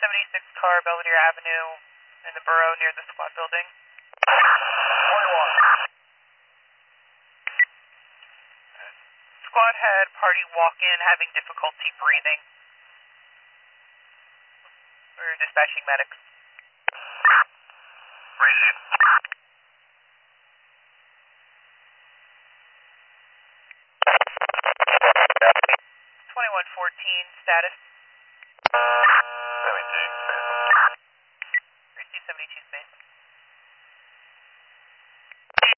76 car, Belvedere Avenue, in the borough near the squad building. 21. Squad had party walk-in having difficulty breathing. We're dispatching medics. Receive. 2114, status. 72 space. 3272 space.